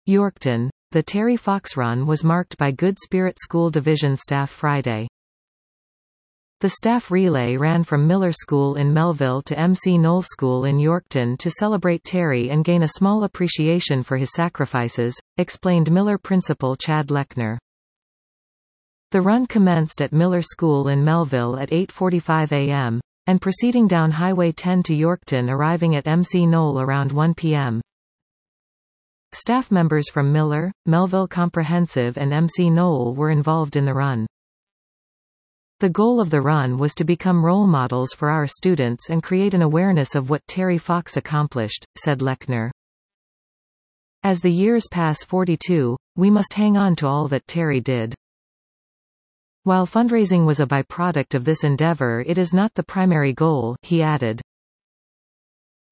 Yorkton. The Terry Fox Run was marked by Good Spirit School Division Staff Friday. The staff relay ran from Miller School in Melville to MC Knoll School in Yorkton to celebrate Terry and gain a small appreciation for his sacrifices, explained Miller principal Chad Lechner. The run commenced at Miller School in Melville at 8:45 a.m., and proceeding down Highway 10 to Yorkton, arriving at MC Knoll around 1 p.m. Staff members from Miller, Melville Comprehensive and MC Knoll were involved in the run. The goal of the run was to become role models for our students and create an awareness of what Terry Fox accomplished, said Lechner. As the years pass 42, we must hang on to all that Terry did. While fundraising was a byproduct of this endeavor, it is not the primary goal, he added.